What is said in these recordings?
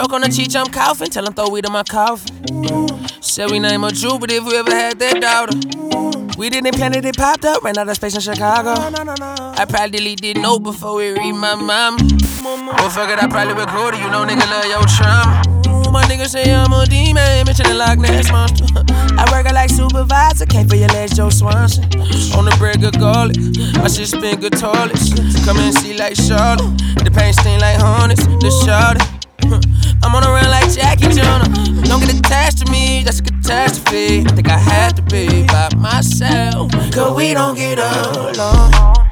Choke on the cheech, I'm coughing. Tell him throw weed in my coffin. Said we name a Jew, but if we ever had that daughter. We didn't plan it, it popped up. Ran out of space in Chicago. I probably deleted note before we read my mama. Well, fuck it, I probably recorded. You know, nigga love your trauma. My niggas say I'm a demon, mention the Loch Ness monster. I work like supervisor, can't feel your legs, Joe Swanson. On the bread, good garlic, my shit spin good toilets. Come and see like Charlotte, the paint stain like Hornets, the Charlotte. I'm on a run like Jackie Joyner. Don't get attached to me, that's a catastrophe. I think I had to be by myself, cause we don't get along.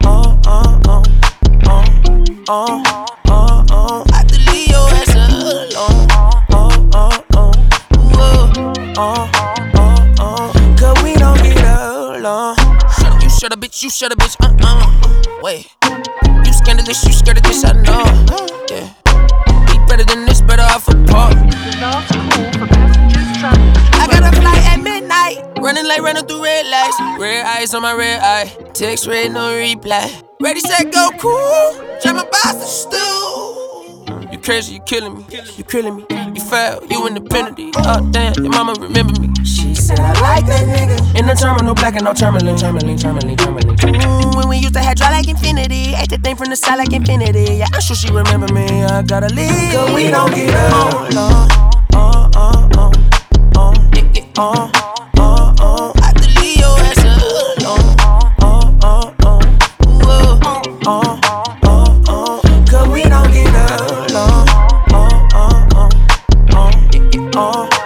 I have to leave your ass alone. Cause we don't get along. Shut up, you shut up, bitch, you shut up, bitch. Wait, you scared of this, you scared of this, I know. Yeah, be better than this, better off apart. I got a flight at midnight, running like running through red lights. Red eyes on my red eye, text red, no reply. Ready, set, go, cool. Jam my boss to stew. You crazy, you killing me. You killing me. You foul, you independently. Oh damn, your mama remember me. She said I like that nigga. In the terminal, black and no terminal. When we used to have dry like infinity, ate that thing from the side like infinity. Yeah, I'm sure she remember me. I gotta leave, cause we don't get along. I have to leave your ass alone. Cause we don't get along.